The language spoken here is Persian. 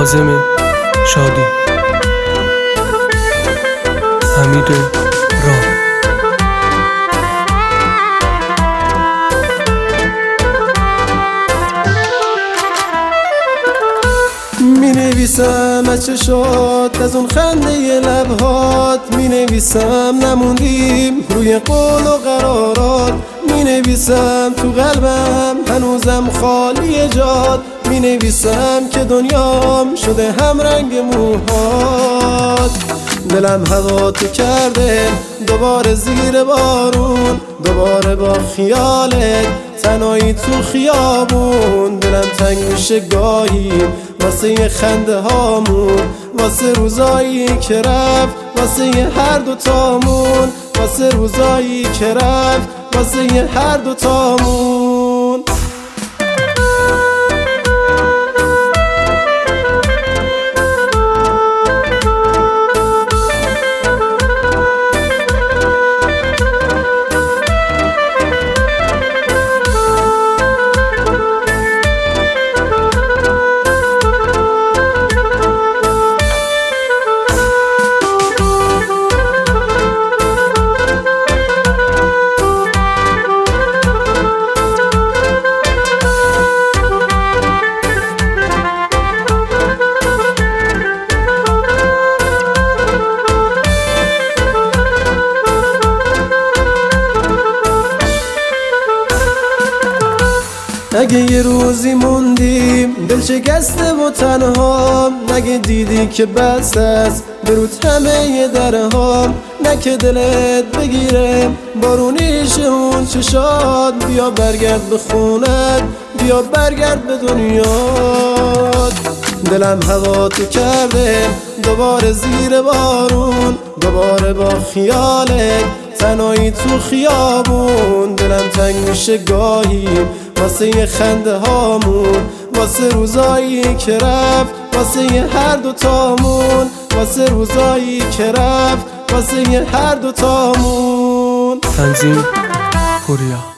کاظم شادی، حمید راه. می نویسم از چشات، از اون خنده لبهات می نویسم نموندیم روی قول و قرارات، می نویسم تو قلبم هنوزم خالی جات، می نویسم که دنیام شده هم رنگ موهات. دلم هوا تو کرده دوباره زیر بارون، دوباره با خیالت تنهایی تو خیابون. دلم تنگ میشه گاهی واسه یه خنده هامون، واسه روزایی که رفت، واسه یه هر دوتامون، واسه روزایی که رفت، واسه یه هر دوتامون. اگه یه روزی موندیم دل شکسته و تنها، نگه دیدی که بس است برود همه ی درهام، نه که دلت بگیره بارونیش اون چشات، بیا برگرد به خونت، بیا برگرد به دنیات. دلم هوا تو کرده دوباره زیر بارون، دوباره با خیالت تنهایی تو خیابون. دلم تنگ میشه گاهی واسه یه خنده هامون، واسه روزایی که رفت، واسه یه هر دوتامون، واسه روزایی که رفت، واسه یه هر دوتامون. تنظیم پوریا.